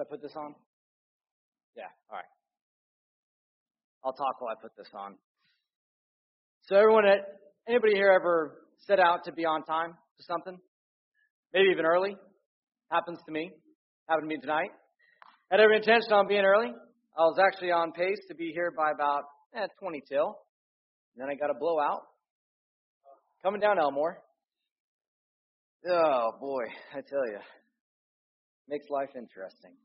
Should I put this on? Yeah, all right. I'll talk while I put this on. So anybody here ever set out to be on time to something? Maybe even early? Happens to me. Happened to me tonight. Had every intention on being early. I was actually on pace to be here by about 20 till. And then I got a blowout. Coming down Elmore. Oh, boy, I tell you. Makes life interesting.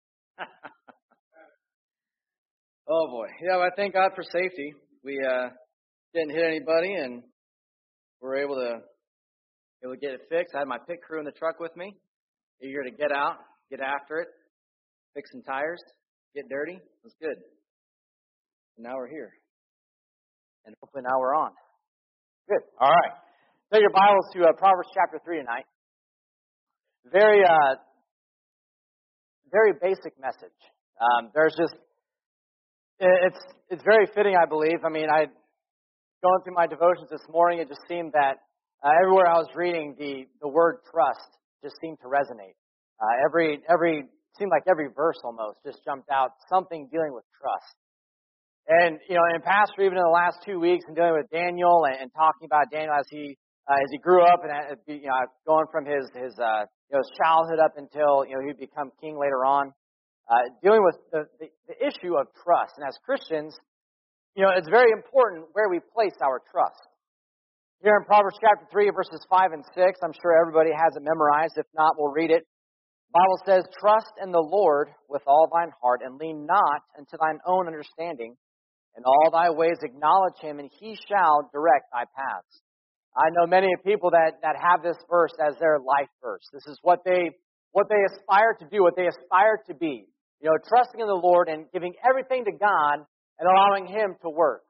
Oh, boy. Yeah, well, I thank God for safety. We didn't hit anybody, and we're able to get it fixed. I had my pit crew in the truck with me, eager to get out, get after it, fix some tires, get dirty. It was good. And now we're here. And hopefully now we're on. Good. All right. Take your Bibles to Proverbs chapter 3 tonight. Very basic message. It's very fitting, I believe. I mean, going through my devotions this morning, it just seemed that everywhere I was reading, the word trust just seemed to resonate. Seemed like every verse almost just jumped out, something dealing with trust. And, in pastor, even in the last 2 weeks, and dealing with Daniel and talking about Daniel as he grew up and, going from his childhood up until, he'd become king later on, dealing with the issue of trust. And as Christians, it's very important where we place our trust. Here in Proverbs chapter 3, verses 5 and 6, I'm sure everybody has it memorized. If not, we'll read it. The Bible says, "Trust in the Lord with all thine heart, and lean not unto thine own understanding. In all thy ways acknowledge him, and he shall direct thy paths." I know many people that have this verse as their life verse. This is what they aspire to do, what they aspire to be. Trusting in the Lord and giving everything to God and allowing him to work.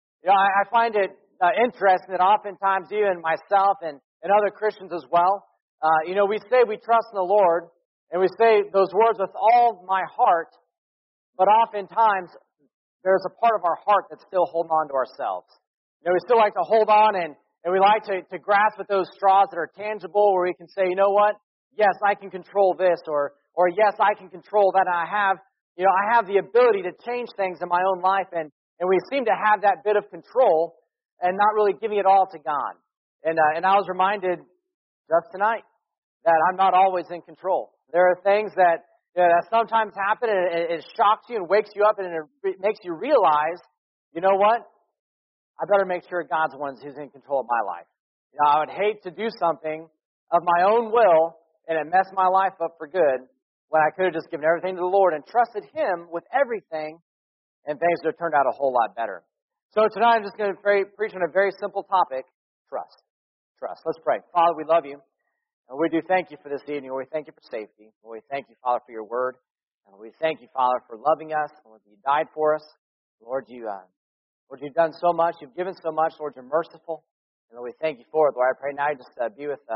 I find it interesting that oftentimes even myself and other Christians as well, we say we trust in the Lord, and we say those words with all my heart, but oftentimes there's a part of our heart that's still holding on to ourselves. We still like to hold on and we like to grasp at those straws that are tangible, where we can say, you know what? Yes, I can control this, or yes, I can control that. And I have the ability to change things in my own life, and we seem to have that bit of control and not really giving it all to God. And I was reminded just tonight that I'm not always in control. There are things that sometimes happen, and it shocks you and wakes you up, and it makes you realize, you know what? I better make sure God's the one who's in control of my life. I would hate to do something of my own will and it messed my life up for good, when I could have just given everything to the Lord and trusted him with everything, and things would have turned out a whole lot better. So tonight I'm just going to preach on a very simple topic: trust. Trust. Let's pray. Father, we love you. And we do thank you for this evening. We thank you for safety. We thank you, Father, for your word. And we thank you, Father, for loving us. Lord, you died for us. Lord, you've done so much. You've given so much. Lord, you're merciful. And Lord, we thank you for it. Lord, I pray now you just be with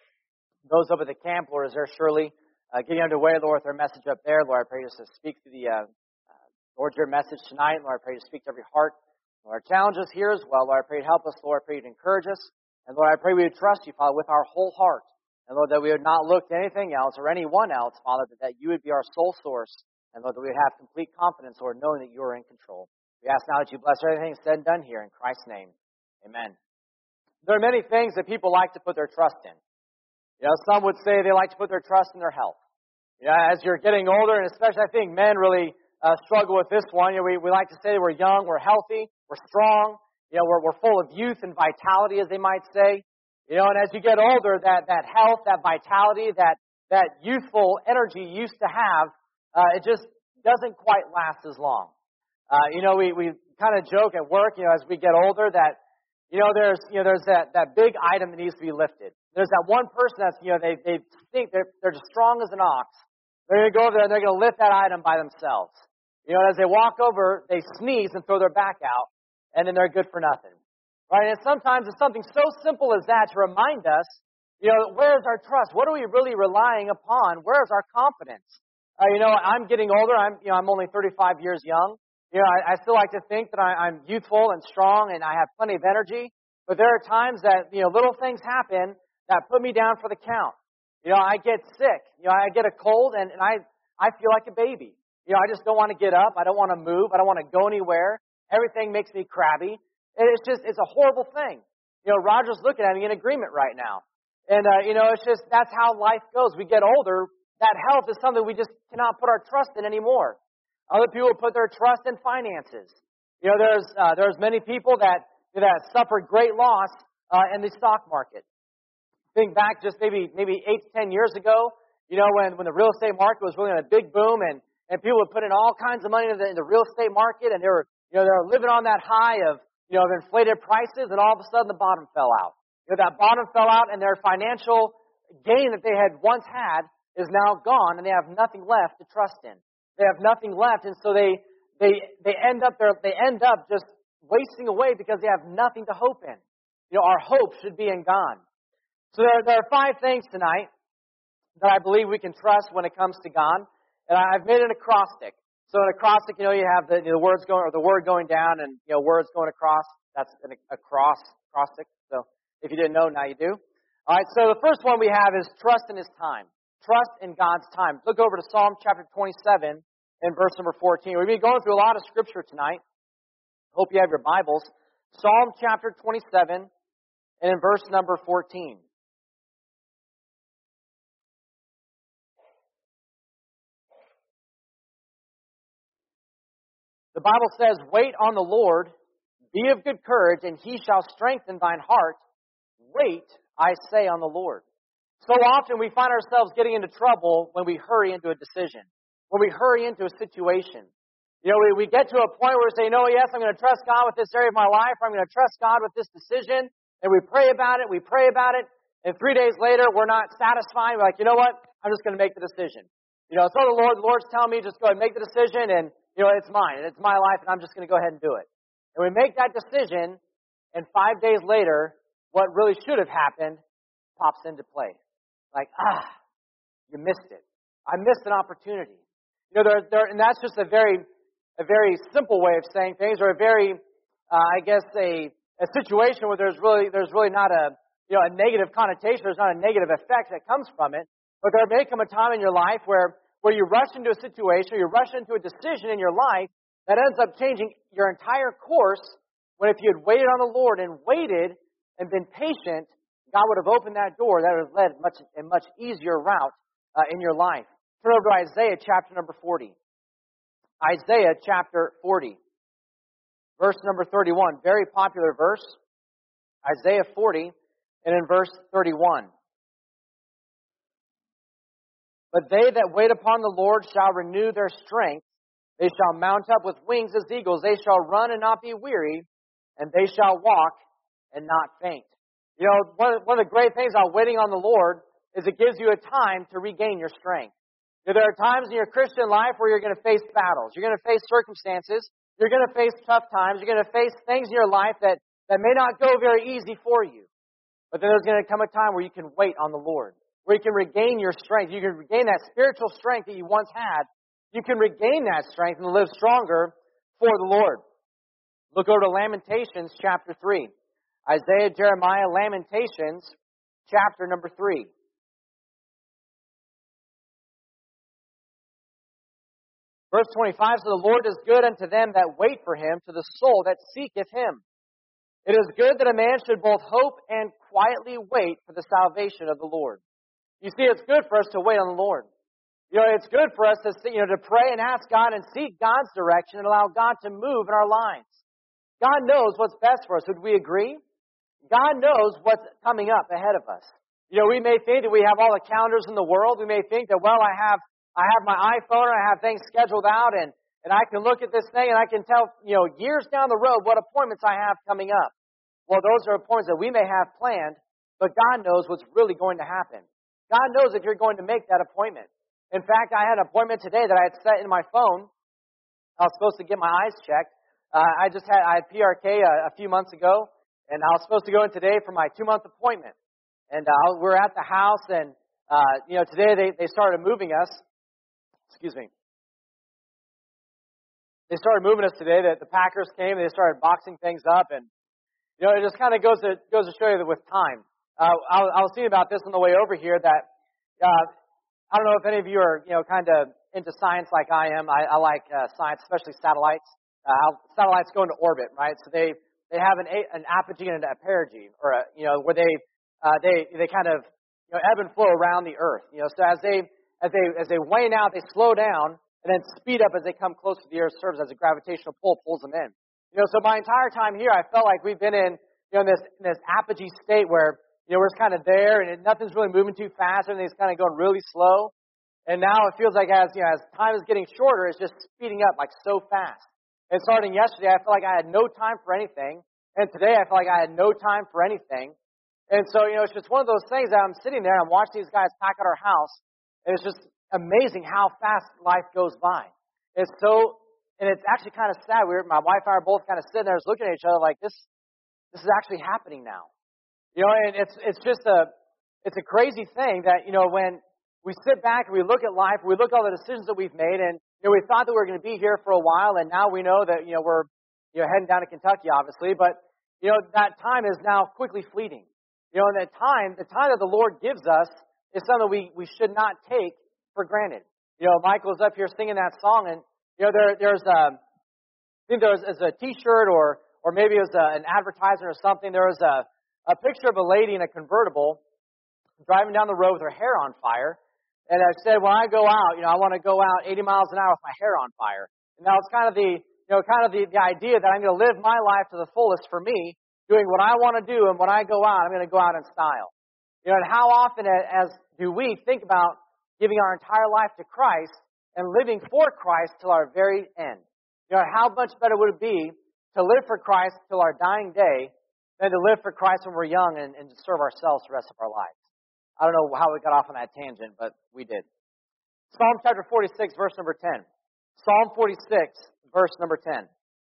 those up at the camp. Lord, as they're surely getting underway, Lord, with their message up there. Lord, I pray just to speak to Lord, your message tonight. Lord, I pray you to speak to every heart. Lord, challenge us here as well. Lord, I pray you to help us. Lord, I pray you to encourage us. And Lord, I pray we would trust you, Father, with our whole heart. And Lord, that we would not look to anything else or anyone else, Father, but that you would be our sole source. And Lord, that we would have complete confidence, Lord, knowing that you are in control. We ask now that you bless everything said and done here in Christ's name. Amen. There are many things that people like to put their trust in. Some would say they like to put their trust in their health. As you're getting older, and especially I think men really struggle with this one. We like to say we're young, we're healthy, we're strong. We're full of youth and vitality, as they might say. And as you get older, that health, that vitality, that youthful energy you used to have, it just doesn't quite last as long. We kind of joke at work, as we get older, that there's that big item that needs to be lifted. There's that one person that's they think they're just strong as an ox. They're going to go over there and they're going to lift that item by themselves. As they walk over, they sneeze and throw their back out, and then they're good for nothing. Right? And sometimes it's something so simple as that to remind us, where is our trust? What are we really relying upon? Where is our confidence? I'm getting older. I'm only 35 years young. I still like to think that I'm youthful and strong and I have plenty of energy. But there are times that, little things happen that put me down for the count. I get sick. I get a cold and I feel like a baby. I just don't want to get up. I don't want to move. I don't want to go anywhere. Everything makes me crabby. And it's a horrible thing. Roger's looking at me in agreement right now. And, that's how life goes. We get older. That health is something we just cannot put our trust in anymore. Other people put their trust in finances. There's many people that suffered great loss in the stock market. Think back just maybe 8 to 10 years ago, when the real estate market was really in a big boom and people would put in all kinds of money in the real estate market, and they were living on that high of inflated prices, and all of a sudden the bottom fell out. That bottom fell out, and their financial gain that they had once had is now gone, and they have nothing left to trust in. They have nothing left, and so they end up just wasting away because they have nothing to hope in. Our hope should be in God. So there are 5 things tonight that I believe we can trust when it comes to God. And I've made an acrostic. So an acrostic, you have the words going, or the word going down, and words going across. That's an acrostic. So if you didn't know, now you do. All right. So the first one we have is trust in His time. Trust in God's time. Look over to Psalm chapter 27 and verse number 14. We've been going through a lot of scripture tonight. Hope you have your Bibles. Psalm chapter 27 and in verse number 14. The Bible says, "Wait on the Lord, be of good courage, and He shall strengthen thine heart. Wait, I say, on the Lord." So often we find ourselves getting into trouble when we hurry into a decision, when we hurry into a situation. We get to a point where we say, yes, I'm going to trust God with this area of my life, or I'm going to trust God with this decision, and we pray about it, and 3 days later, we're not satisfied. We're like, what? I'm just going to make the decision. So the Lord's telling me, just go ahead and make the decision, and it's mine, and it's my life, and I'm just going to go ahead and do it. And we make that decision, and 5 days later, what really should have happened pops into play. Like, you missed it. I missed an opportunity. And that's just a very simple way of saying things, or a very, a situation where there's really not a negative connotation. There's not a negative effect that comes from it. But there may come a time in your life where you rush into a situation, or you rush into a decision in your life that ends up changing your entire course, when if you had waited on the Lord and waited and been patient, God would have opened that door that would have led a much easier route in your life. Turn over to Isaiah chapter number 40. Isaiah chapter 40. Verse number 31. Very popular verse. Isaiah 40 and in verse 31. "But they that wait upon the Lord shall renew their strength. They shall mount up with wings as eagles. They shall run and not be weary, and they shall walk and not faint." One of the great things about waiting on the Lord is it gives you a time to regain your strength. There are times in your Christian life where you're going to face battles. You're going to face circumstances. You're going to face tough times. You're going to face things in your life that may not go very easy for you. But then there's going to come a time where you can wait on the Lord, where you can regain your strength. You can regain that spiritual strength that you once had. You can regain that strength and live stronger for the Lord. Look over to Lamentations chapter 3. Isaiah, Jeremiah, Lamentations chapter number 3. Verse 25, "So the Lord is good unto them that wait for Him, to the soul that seeketh Him. It is good that a man should both hope and quietly wait for the salvation of the Lord." You see, it's good for us to wait on the Lord. It's good for us to pray and ask God and seek God's direction and allow God to move in our lives. God knows what's best for us. Would we agree? God knows what's coming up ahead of us. We may think that we have all the calendars in the world. We may think that, I have my iPhone, and I have things scheduled out, and I can look at this thing and I can tell, years down the road what appointments I have coming up. Well, those are appointments that we may have planned, but God knows what's really going to happen. God knows if you're going to make that appointment. In fact, I had an appointment today that I had set in my phone. I was supposed to get my eyes checked. I had PRK a few months ago, and I was supposed to go in today for my 2-month appointment. And we're at the house, and today they started moving us. Excuse me. They started moving us today. The Packers came, and they started boxing things up, and it just kind of goes to show you that with time. I was thinking about this on the way over here that I don't know if any of you are kind of into science like I am, I like science, especially satellites. How satellites go into orbit, right? So they have an apogee and a perigee, or where they kind of ebb and flow around the Earth. So as they wane out, they slow down and then speed up as they come close to the Earth's surface as a gravitational pull pulls them in. So my entire time here, I felt like we've been in this apogee state where we're just kind of there and nothing's really moving too fast. Everything's kind of going really slow. And now it feels like as time is getting shorter, it's just speeding up like so fast. And starting yesterday, I felt like I had no time for anything. And today, I feel like I had no time for anything. And so, it's just one of those things that I'm sitting there and I'm watching these guys pack out our house. And it's just amazing how fast life goes by. And it's actually kind of sad. My wife and I are both kind of sitting there looking at each other like, this is actually happening now. And it's just it's a crazy thing that, when we sit back and we look at life, we look at all the decisions that we've made, and we thought that we were going to be here for a while, and now we know that we're heading down to Kentucky, obviously, but that time is now quickly fleeting. And the time that the Lord gives us is something we should not take for granted. Michael's up here singing that song, and there's I think there was a T-shirt or maybe it was an advertisement or something. There was a picture of a lady in a convertible driving down the road with her hair on fire. And I said, when I go out, I want to go out 80 miles an hour with my hair on fire. And that was kind of the idea that I'm going to live my life to the fullest for me, doing what I want to do, and when I go out, I'm going to go out in style. And how often do we think about giving our entire life to Christ and living for Christ till our very end? How much better would it be to live for Christ till our dying day than to live for Christ when we're young and to serve ourselves the rest of our lives? I don't know how we got off on that tangent, but we did. Psalm chapter 46, verse number 10. Psalm 46, verse number 10.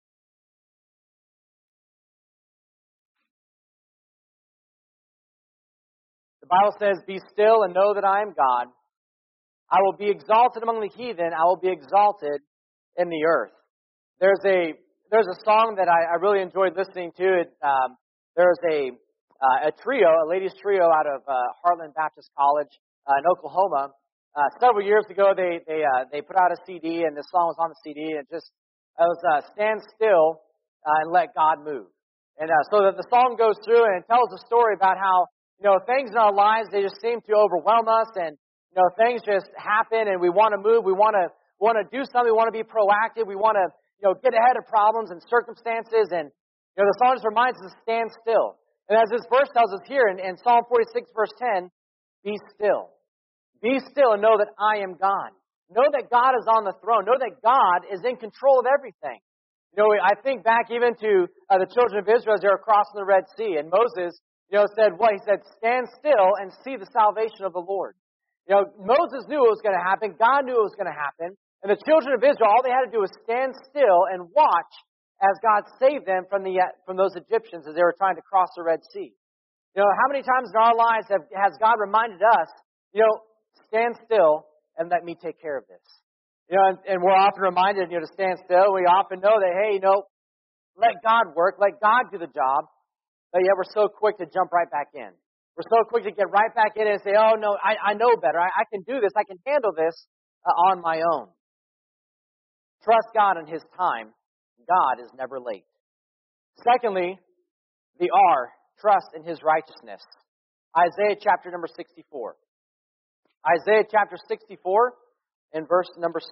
The Bible says, "Be still and know that I am God. I will be exalted among the heathen. I will be exalted in the earth." There's a song that I really enjoyed listening to. There's a ladies trio out of Heartland Baptist College in Oklahoma. Several years ago, they put out a CD, and this song was on the CD, and it was "Stand Still and Let God Move." And so that the song goes through and it tells a story about how things in our lives, they just seem to overwhelm us, and things just happen, and we want to move, we want to do something, we want to be proactive, we want to get ahead of problems and circumstances, and the song just reminds us to stand still. And as this verse tells us here in Psalm 46, verse 10, be still. Be still and know that I am God. Know that God is on the throne. Know that God is in control of everything. I think back even to the children of Israel as they were crossing the Red Sea. And Moses, said what? He said, "Stand still and see the salvation of the Lord." Moses knew it was going to happen. God knew it was going to happen. And the children of Israel, all they had to do was stand still and watch as God saved them from those Egyptians as they were trying to cross the Red Sea. How many times in our lives has God reminded us, stand still and let me take care of this? And we're often reminded, to stand still. We often know that, hey, let God work, let God do the job. But yet we're so quick to jump right back in. We're so quick to get right back in and say, oh, no, I know better. I can do this. I can handle this on my own. Trust God in His time. God is never late. Secondly, the R, trust in His righteousness. Isaiah chapter number 64. Isaiah chapter 64 and verse number 6.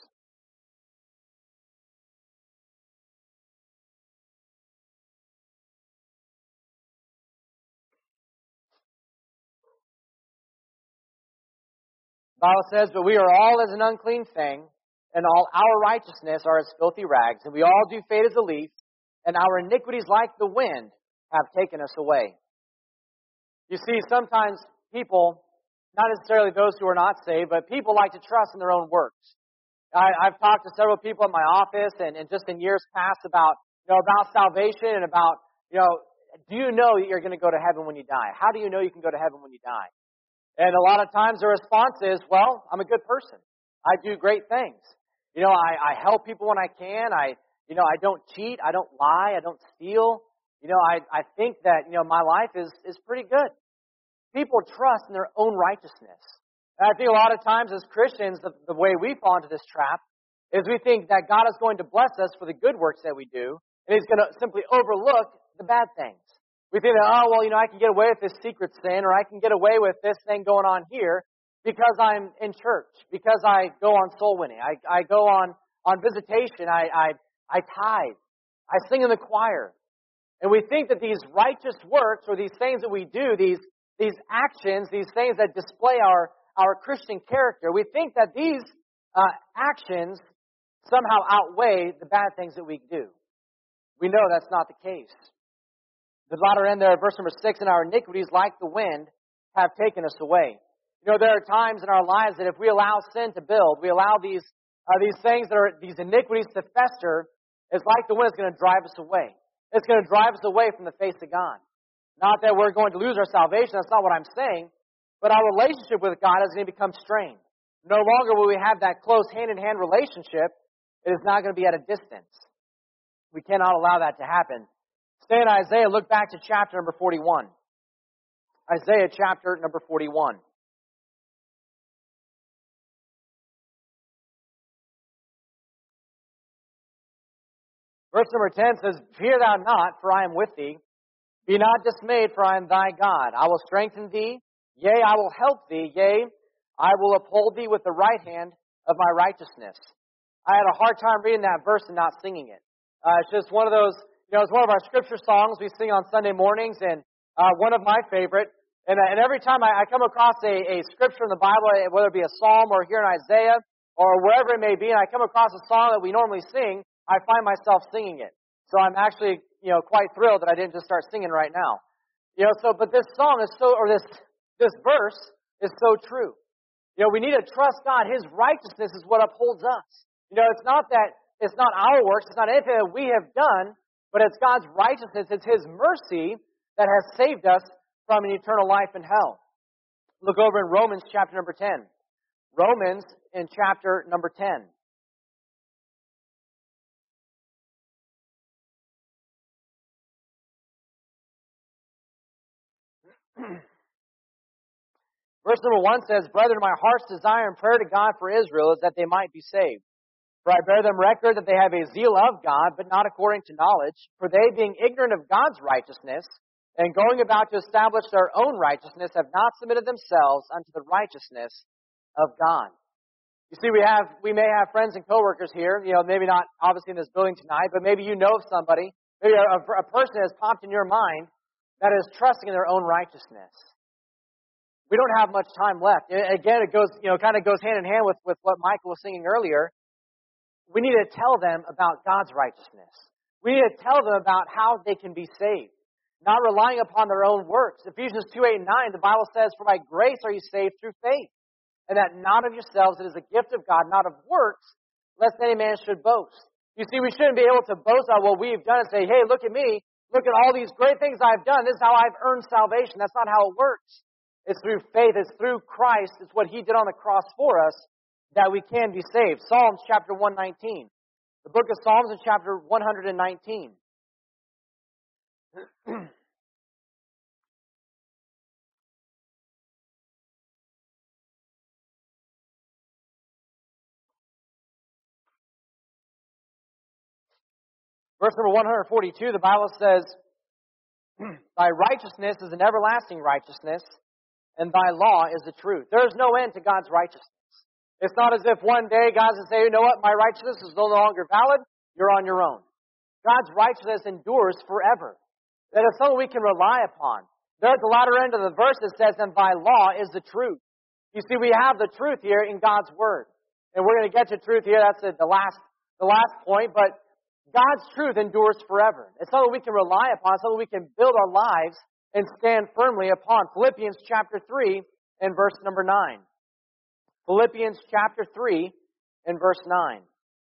The Bible says, "But we are all as an unclean thing, and all our righteousness are as filthy rags, and we all do fade as a leaf, and our iniquities like the wind have taken us away." You see, sometimes people, not necessarily those who are not saved, but people like to trust in their own works. I've talked to several people in my office and just in years past about salvation and about, do you know that you're going to go to heaven when you die? How do you know you can go to heaven when you die? And a lot of times the response is, well, I'm a good person. I do great things. I help people when I can. I don't cheat. I don't lie. I don't steal. I think that, my life is pretty good. People trust in their own righteousness. And I think a lot of times as Christians, the way we fall into this trap is we think that God is going to bless us for the good works that we do, and He's going to simply overlook the bad things. We think that, oh, well, I can get away with this secret sin, or I can get away with this thing going on here because I'm in church, because I go on soul winning, I go on visitation, I tithe, I sing in the choir. And we think that these righteous works, or these things that we do, these actions, these things that display our Christian character, we think that these actions somehow outweigh the bad things that we do. We know that's not the case. The latter end there, verse number 6, and our iniquities, like the wind, have taken us away. There are times in our lives that if we allow sin to build, we allow these things these iniquities to fester, it's like the wind is going to drive us away. It's going to drive us away from the face of God. Not that we're going to lose our salvation, that's not what I'm saying, but our relationship with God is going to become strained. No longer will we have that close hand-in-hand relationship. It is not going to be at a distance. We cannot allow that to happen. Stay in Isaiah, look back to chapter number 41. Isaiah chapter number 41. Verse number 10 says, Fear thou not, for I am with thee. Be not dismayed, for I am thy God. I will strengthen thee. Yea, I will help thee. Yea, I will uphold thee with the right hand of my righteousness. I had a hard time reading that verse and not singing it. It's just one of those, it's one of our scripture songs we sing on Sunday mornings, and one of my favorite. And every time I come across a scripture in the Bible, whether it be a psalm or here in Isaiah or wherever it may be, and I come across a song that we normally sing, I find myself singing it. So I'm actually, quite thrilled that I didn't just start singing right now. But this song is this verse is so true. We need to trust God. His righteousness is what upholds us. It's not our works, it's not anything that we have done, but it's God's righteousness, it's His mercy that has saved us from an eternal life in hell. Look over in Romans chapter number 10. Romans in chapter number 10. Verse number 1 says, Brethren, my heart's desire and prayer to God for Israel is that they might be saved. For I bear them record that they have a zeal of God, but not according to knowledge. For they, being ignorant of God's righteousness, and going about to establish their own righteousness, have not submitted themselves unto the righteousness of God. You see, we may have friends and coworkers here, maybe not obviously in this building tonight, but maybe you know of somebody, maybe a person has popped in your mind that is trusting in their own righteousness. We don't have much time left. Again, it goes, kind of goes hand in hand with what Michael was singing earlier. We need to tell them about God's righteousness. We need to tell them about how they can be saved, not relying upon their own works. Ephesians 2:8 and 9, the Bible says, For by grace are you saved through faith, and that not of yourselves, it is a gift of God, not of works, lest any man should boast. You see, we shouldn't be able to boast on what we've done and say, hey, look at me, look at all these great things I've done, this is how I've earned salvation. That's not how it works. It's through faith, it's through Christ, it's what He did on the cross for us that we can be saved. Psalms chapter 119. The book of Psalms in chapter 119. Verse number 142, the Bible says, Thy righteousness is an everlasting righteousness, and thy law is the truth. There is no end to God's righteousness. It's not as if one day God's going to say, you know what, my righteousness is no longer valid, you're on your own. God's righteousness endures forever. That is something we can rely upon. There at the latter end of the verse it says, and thy law is the truth. You see, we have the truth here in God's Word. And we're going to get to truth here, that's the last point, but God's truth endures forever. It's something we can rely upon, something we can build our lives and stand firmly upon. Philippians chapter 3 and verse number 9. Philippians chapter 3 and verse 9.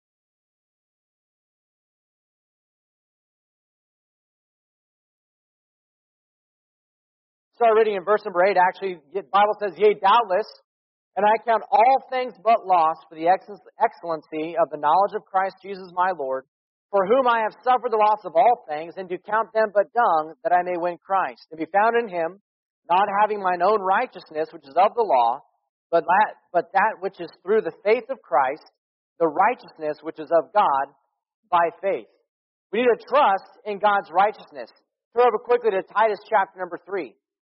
Start reading in verse number 8. Actually, the Bible says, Yea, doubtless, and I count all things but loss for the excellency of the knowledge of Christ Jesus my Lord, for whom I have suffered the loss of all things, and do count them but dung, that I may win Christ, and be found in Him, not having mine own righteousness, which is of the law, but that which is through the faith of Christ, the righteousness which is of God by faith. We need to trust in God's righteousness. Turn over quickly to Titus chapter number 3.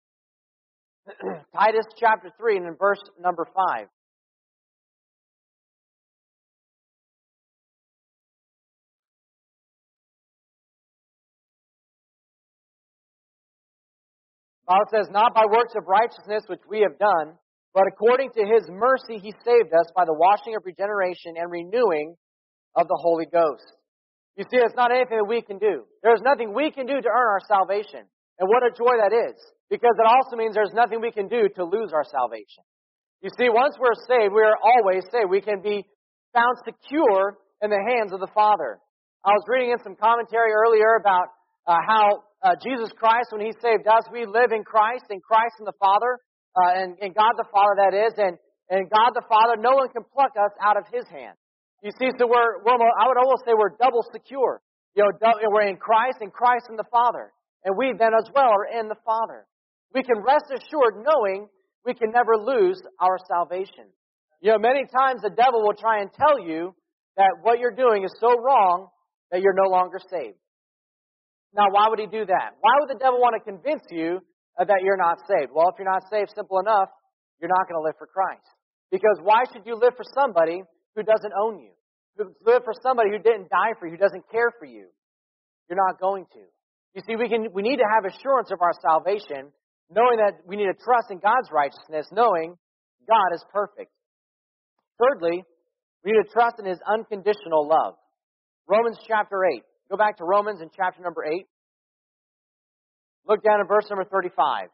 Titus chapter 3 and in verse number 5. The Bible says, not by works of righteousness which we have done, but according to His mercy He saved us by the washing of regeneration and renewing of the Holy Ghost. You see, it's not anything that we can do. There's nothing we can do to earn our salvation. And what a joy that is. Because it also means there's nothing we can do to lose our salvation. You see, once we're saved, we are always saved. We can be found secure in the hands of the Father. I was reading in some commentary earlier about how Jesus Christ, when He saved us, we live in Christ and the Father, and God the Father, that is, and God the Father, no one can pluck us out of His hand. You see, so I would almost say we're double secure. We're in Christ and the Father. And we then as well are in the Father. We can rest assured knowing we can never lose our salvation. Many times the devil will try and tell you that what you're doing is so wrong that you're no longer saved. Now, why would he do that? Why would the devil want to convince you that you're not saved? Well, if you're not saved, simple enough, you're not going to live for Christ. Because why should you live for somebody who doesn't own you? Live for somebody who didn't die for you, who doesn't care for you? You're not going to. You see, we need to have assurance of our salvation, knowing that we need to trust in God's righteousness, knowing God is perfect. Thirdly, we need to trust in His unconditional love. Romans chapter 8. Go back to Romans in chapter number 8. Look down at verse number 35.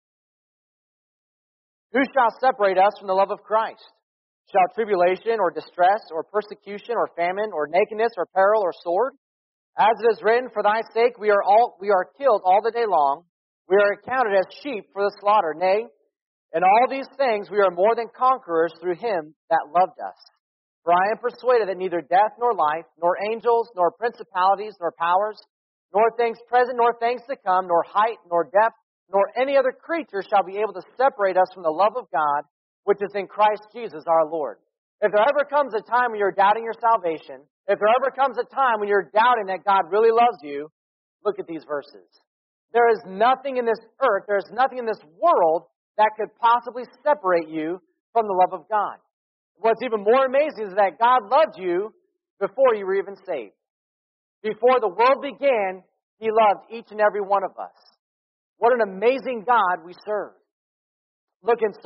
Who shall separate us from the love of Christ? Shall tribulation or distress or persecution or famine or nakedness or peril or sword? As it is written, for thy sake we are killed all the day long. We are accounted as sheep for the slaughter. Nay, in all these things we are more than conquerors through Him that loved us. For I am persuaded that neither death nor life, nor angels, nor principalities, nor powers, nor things present, nor things to come, nor height, nor depth, nor any other creature shall be able to separate us from the love of God, which is in Christ Jesus our Lord. If there ever comes a time when you're doubting your salvation, if there ever comes a time when you're doubting that God really loves you, look at these verses. There is nothing in this earth, there is nothing in this world that could possibly separate you from the love of God. What's even more amazing is that God loved you before you were even saved. Before the world began, He loved each and every one of us. What an amazing God we serve. Look in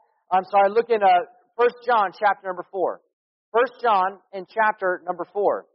1 John chapter number 4. 1 John in chapter number 4.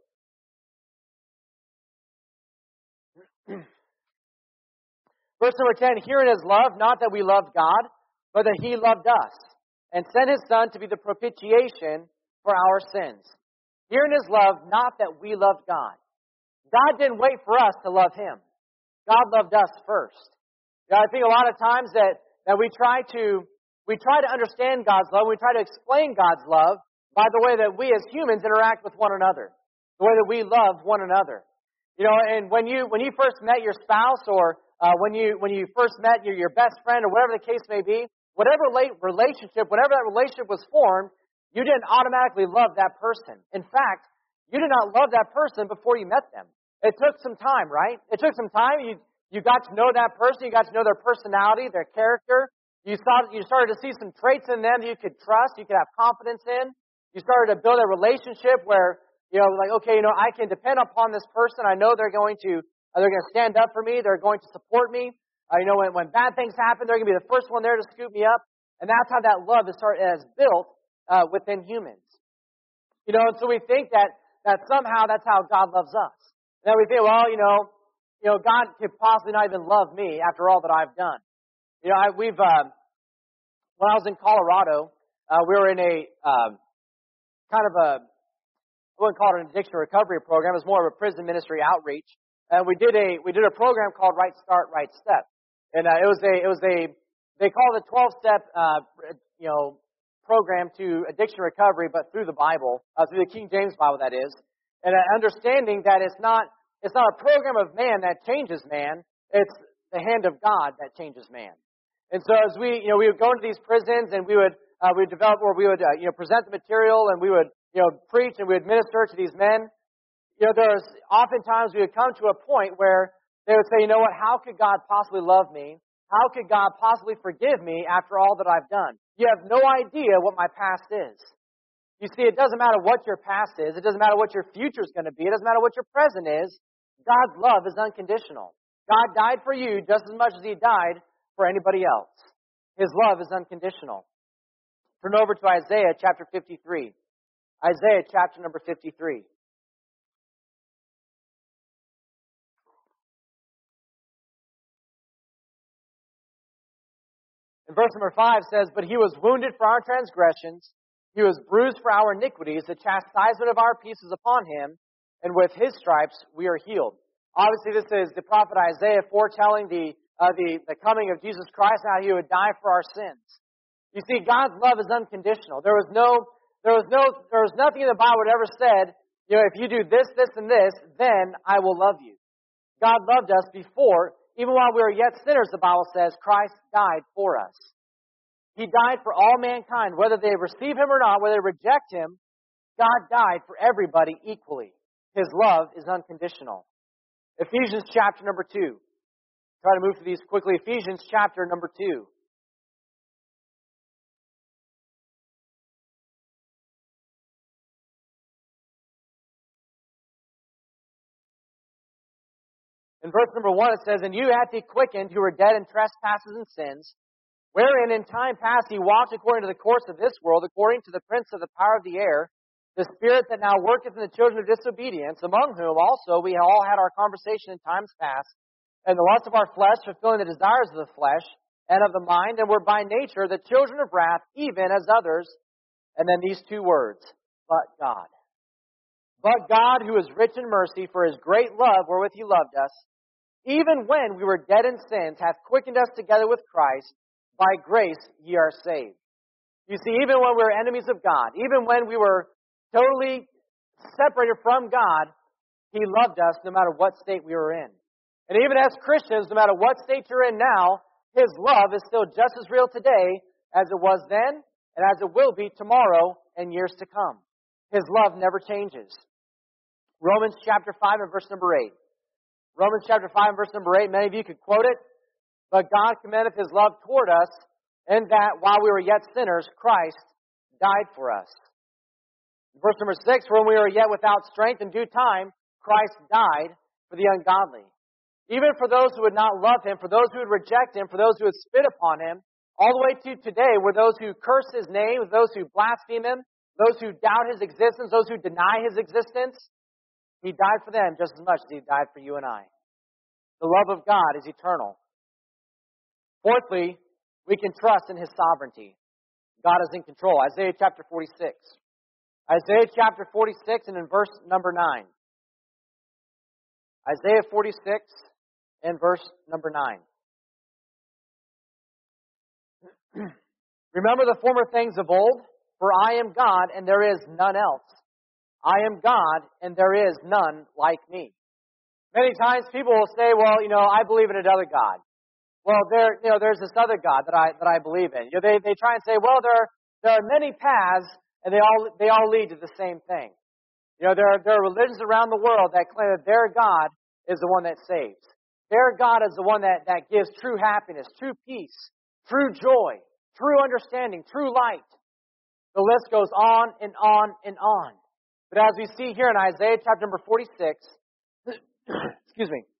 Verse number 10, herein is love, not that we loved God, but that He loved us, and sent His Son to be the propitiation for our sins. Herein is love, not that we loved God. God didn't wait for us to love Him. God loved us first. I think a lot of times that we try to understand God's love, we try to explain God's love by the way that we as humans interact with one another, the way that we love one another. And when you first met your spouse, or when you first met your best friend, or whatever the case may be, whatever that relationship was formed, you didn't automatically love that person. In fact, you did not love that person before you met them. It took some time, right? It took some time. You got to know that person. You got to know their personality, their character. You started to see some traits in them that you could trust, you could have confidence in. You started to build a relationship where, I can depend upon this person. I know they're going to stand up for me. They're going to support me. When bad things happen, they're going to be the first one there to scoop me up. And that's how that love is built within humans. And so we think that somehow that's how God loves us. And then we think, God could possibly not even love me after all that I've done. When I was in Colorado, we were in a I wouldn't call it an addiction recovery program. It was more of a prison ministry outreach. And we did a program called Right Start, Right Step. And they call it a 12-step, program to addiction recovery, but through the Bible, through the King James Bible, that is. And understanding that it's not a program of man that changes man, it's the hand of God that changes man. And so as we would go into these prisons and we would we would develop, or we would, present the material, and we would, preach, and we would minister to these men. There's oftentimes we would come to a point where they would say, you know what, how could God possibly love me? How could God possibly forgive me after all that I've done? You have no idea what my past is. You see, it doesn't matter what your past is. It doesn't matter what your future is going to be. It doesn't matter what your present is. God's love is unconditional. God died for you just as much as He died for anybody else. His love is unconditional. Turn over to Isaiah chapter 53. Isaiah chapter number 53. And verse number 5 says, "But He was wounded for our transgressions. He was bruised for our iniquities. The chastisement of our peace is upon Him, and with His stripes we are healed." Obviously, this is the prophet Isaiah foretelling the coming of Jesus Christ, how He would die for our sins. You see, God's love is unconditional. There was nothing in the Bible that ever said, if you do this, this, and this, then I will love you. God loved us before, even while we were yet sinners, the Bible says, Christ died for us. He died for all mankind, whether they receive Him or not, whether they reject Him. God died for everybody equally. His love is unconditional. Ephesians chapter number 2. Try to move through these quickly. Ephesians chapter number 2. In verse number 1 it says, "And you hath He quickened who were dead in trespasses and sins, wherein in time past He walked according to the course of this world, according to the prince of the power of the air, the spirit that now worketh in the children of disobedience, among whom also we all had our conversation in times past, and the lust of our flesh, fulfilling the desires of the flesh and of the mind, and were by nature the children of wrath, even as others." And then these two words, "But God. But God, who is rich in mercy, for His great love wherewith He loved us, even when we were dead in sins, hath quickened us together with Christ. By grace ye are saved." You see, even when we were enemies of God, even when we were totally separated from God, He loved us no matter what state we were in. And even as Christians, no matter what state you're in now, His love is still just as real today as it was then, and as it will be tomorrow and years to come. His love never changes. Romans chapter 5 and verse number 8. Romans chapter 5 and verse number 8, many of you could quote it. "But God commendeth His love toward us, in that while we were yet sinners, Christ died for us." Verse number 6, "For when we were yet without strength, in due time, Christ died for the ungodly." Even for those who would not love Him, for those who would reject Him, for those who would spit upon Him, all the way to today, were those who curse His name, those who blaspheme Him, those who doubt His existence, those who deny His existence. He died for them just as much as He died for you and I. The love of God is eternal. Fourthly, we can trust in His sovereignty. God is in control. Isaiah chapter 46. Isaiah chapter 46 and in verse number 9. Isaiah 46 and verse number 9. "Remember the former things of old, for I am God and there is none else. I am God and there is none like me." Many times people will say, "Well, I believe in another God." Well, there's this other God that I believe in. They try and say, "Well, there are many paths, and they all lead to the same thing." There are religions around the world that claim that their God is the one that saves. Their God is the one that gives true happiness, true peace, true joy, true understanding, true light. The list goes on and on and on. But as we see here in Isaiah chapter number 46, excuse me,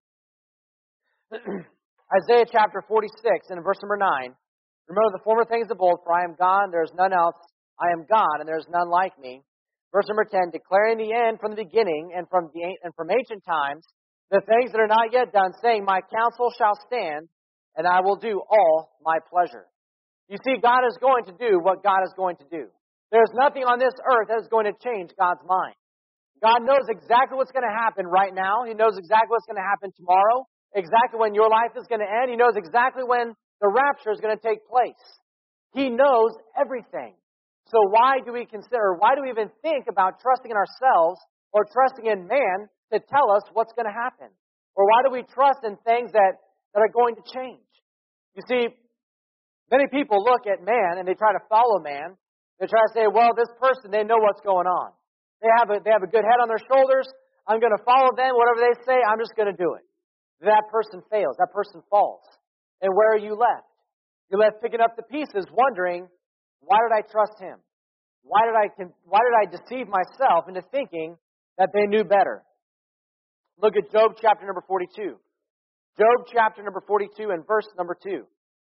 Isaiah chapter 46 and verse number 9, "Remember the former things of old, for I am God and there is none else. I am God and there is none like me." Verse number 10, "Declaring the end from the beginning and from ancient times, the things that are not yet done, saying, My counsel shall stand, and I will do all my pleasure." You see, God is going to do what God is going to do. There's nothing on this earth that is going to change God's mind. God knows exactly what's going to happen right now. He knows exactly what's going to happen tomorrow, exactly when your life is going to end. He knows exactly when the rapture is going to take place. He knows everything. So why do we even think about trusting in ourselves or trusting in man to tell us what's going to happen? Or why do we trust in things that are going to change? You see, Many people look at man and they try to follow man. They try to say, well, this person, they know what's going on. They have a good head on their shoulders. I'm going to follow them. Whatever they say, I'm just going to do it. That person fails. That person falls. And where are you left? You're left picking up the pieces, wondering, why did I trust him? Why did I deceive myself into thinking that they knew better? Look at Job chapter number 42. Job chapter number 42 and verse number 2.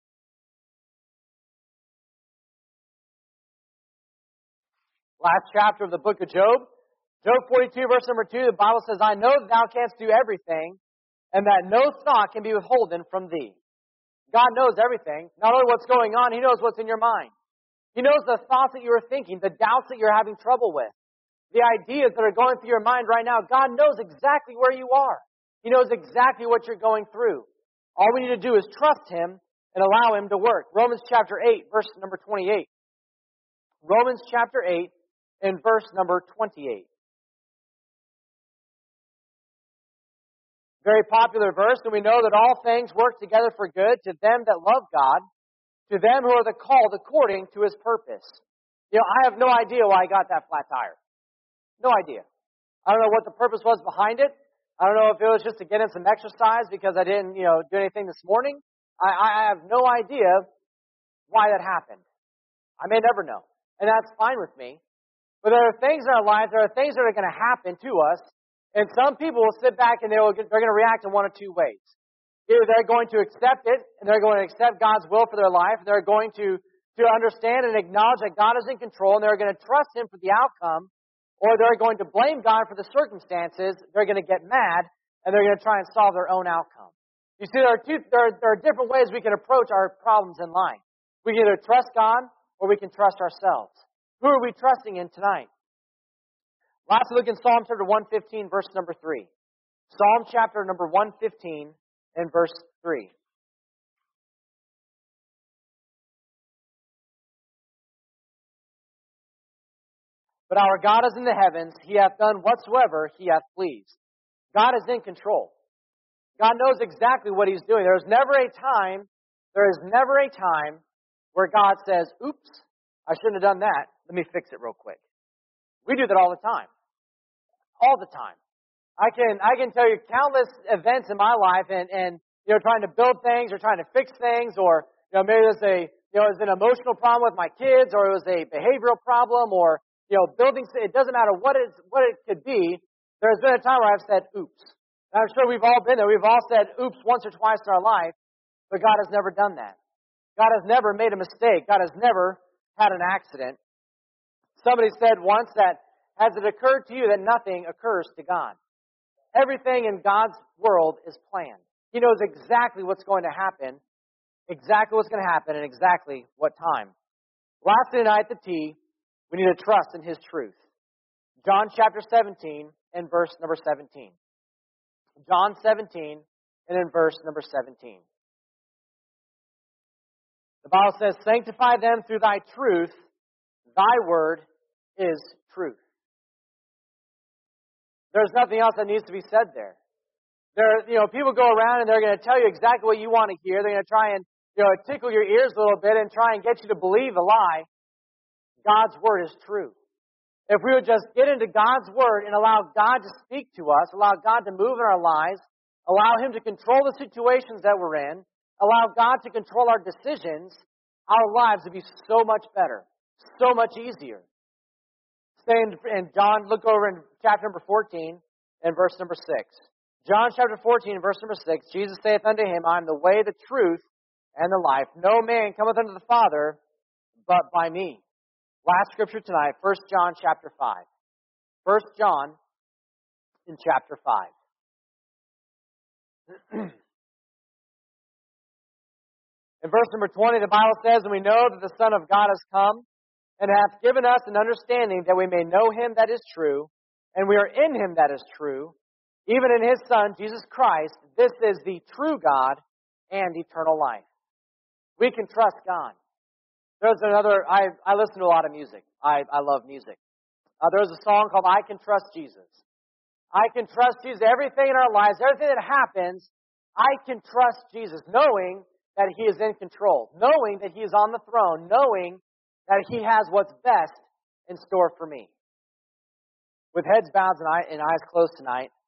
Last chapter of the book of Job. Job 42 verse number 2, the Bible says, I know that thou canst do everything, and that no thought can be withholden from thee. God knows everything. Not only what's going on, He knows what's in your mind. He knows the thoughts that you are thinking, the doubts that you're having trouble with, the ideas that are going through your mind right now. God knows exactly where you are. He knows exactly what you're going through. All we need to do is trust Him and allow Him to work. Romans chapter 8, verse number 28. Romans chapter 8 and verse number 28. Very popular verse, and we know that all things work together for good to them that love God, to them who are the called according to His purpose. You know, I have no idea why I got that flat tire. No idea. I don't know what the purpose was behind it. I don't know if it was just to get in some exercise because I didn't, do anything this morning. I have no idea why that happened. I may never know. And that's fine with me. But there are things in our lives, there are things that are going to happen to us, and some people will sit back and they're going to react in one of two ways. Either they're going to accept it, and they're going to accept God's will for their life, and they're going to understand and acknowledge that God is in control, and they're going to trust Him for the outcome, or they're going to blame God for the circumstances, they're going to get mad, and they're going to try and solve their own outcome. You see, there are different ways we can approach our problems in life. We can either trust God, or we can trust ourselves. Who are we trusting in tonight? Let's look in Psalm chapter 115, verse number 3. Psalm chapter number 115 and verse 3. But our God is in the heavens. He hath done whatsoever He hath pleased. God is in control. God knows exactly what He's doing. There is never a time where God says, oops, I shouldn't have done that. Let me fix it real quick. We do that all the time. All the time. I can tell you countless events in my life and trying to build things or trying to fix things, or maybe there's it's an emotional problem with my kids, or it was a behavioral problem, or building. It doesn't matter what it could be. There's been a time where I've said oops. And I'm sure we've all been there. We've all said oops once or twice in our life, but God has never done that. God has never made a mistake. God has never had an accident. Somebody said once that, has it occurred to you that nothing occurs to God? Everything in God's world is planned. He knows exactly what's going to happen, and exactly what time. Lastly tonight at the T, we need to trust in His truth. John chapter 17 and verse number 17. John 17 and in verse number 17. The Bible says, sanctify them through thy truth. Thy word is truth. There's nothing else that needs to be said there. People go around and they're going to tell you exactly what you want to hear. They're going to try and, tickle your ears a little bit and try and get you to believe a lie. God's word is true. If we would just get into God's word and allow God to speak to us, allow God to move in our lives, allow Him to control the situations that we're in, allow God to control our decisions, our lives would be so much better, so much easier. Stay in John, look over in chapter number 14 and verse number 6. John chapter 14 and verse number 6, Jesus saith unto him, I am the way, the truth, and the life. No man cometh unto the Father but by me. Last scripture tonight, 1 John chapter 5. 1 John in chapter 5. In verse number 20, the Bible says, and we know that the Son of God has come, and hath given us an understanding that we may know Him that is true, and we are in Him that is true, even in His Son, Jesus Christ. This is the true God and eternal life. We can trust God. There's another, I listen to a lot of music. I love music. There's a song called I Can Trust Jesus. I can trust Jesus. Everything in our lives, everything that happens, I can trust Jesus, knowing that He is in control, knowing that He is on the throne, knowing that He has what's best in store for me. With heads bowed and eyes closed tonight,